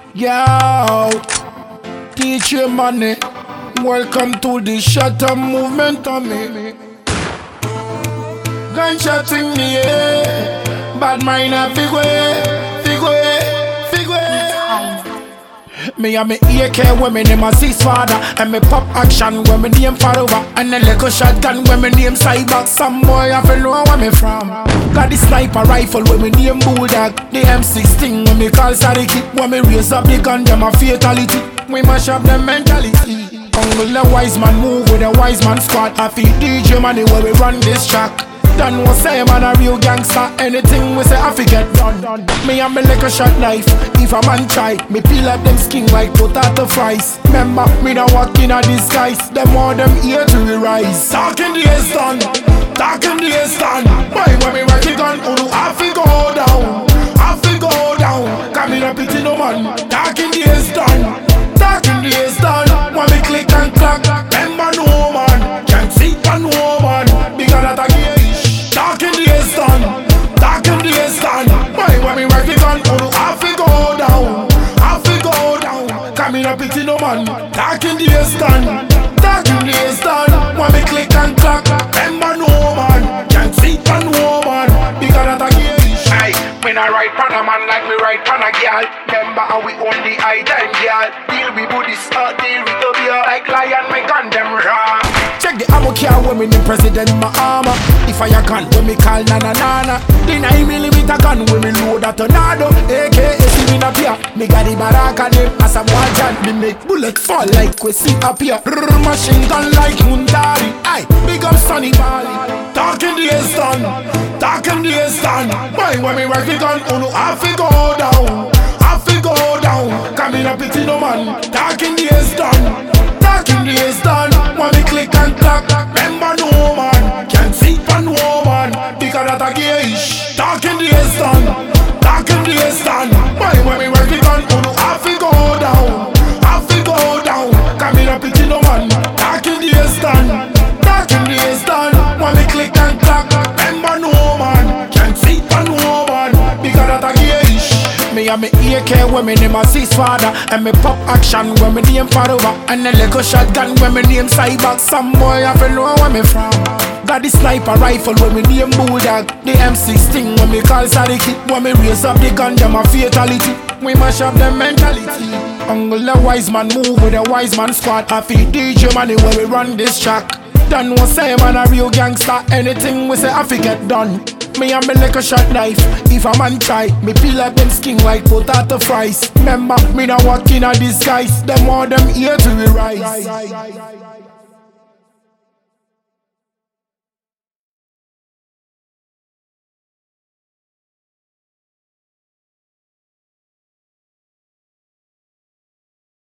Yo, teach money. Welcome to the shutter movement on me. Gunshot in the air, bad mind a figure. Me and me AK when me name a six father, and me pop action when me name Farova, and a little shotgun when me name Cyber. Some boy I feel know where me from. Got the sniper rifle when me name Bulldog, the M16 when me call Sadiki. When me raise up the gun, them a fatality. We mash up them mentality. Uncle the wise man move with a wise man squad. I feel DJ money where we run this track. Done was say man a real gangster. Anything we say I fi get done. Me and me like a shot knife. If a man try, me peel up them skin like potato fries. Remember, me not walk in a disguise. Them all them here to the rise. Talk in the air stand, talk in the air stand. Boy, when me work it on, I fi go down, I fi go down. Come in a pity no man. Talk in the air stand, talk in the air stand. When me click and clack, remember no man can't see one woman. Bigger that I get. Talk in the air stand, talk in the air stand. Why when me work it on, I fi go down, I fi go down. Come in a pity no man. Talk in the air stand, talk in the air stand. When me click and clack, remember no man can't see one woman. Bigger that I get. Aye, me not ride pan a man like me ride pan a girl. Remember how we own the high time girl. Deal with Buddhist, deal with the beer. Like lion, me gun them raw. Check the ammo car when me name President my armor. The fire gun when me call Nana Nana. The 9mm gun when me load a tornado. AKA Steven appear. Me got the baraka name as a Wajan. Me make bullet fall like we see appear. Machine gun like Mundari. Aye, big up Sonny Bali. Talk in the air stand, talk in the air stand. Why when me work the gun, I fi go down, I fi go down. Come in a pity no man. Talk in the air stand, talk in the air stand. When me click and clack, remember no man can't see one woman. Bigger that a gauge. Talk in the air stand, talk in the air stand. Why when me work the gun, I fi go down, I fi go down. Come in a pity no man. Talk in the air stand, talk in the air stand. When me click and clack, remember no man can't see one woman. Bigger that a gauge. Me and me AK when me name a six father, and me pop action when me name Farova, and a little shotgun when me name Cyber. Some boy I feel know where me from. Got the sniper rifle when me name Bulldog, the M16 when me call Sadiki. When me raise up the gun, them a fatality. We mash up them mentality. Uncle the wise man move with a wise man squad. I feel DJ money when we run this track. Done was say man a real gangster. Anything we say I fi get done. Me and me like a shot knife. If a man try, me peel up them skin like potato fries. Remember, me not walk in a disguise. Them all them here to the rise.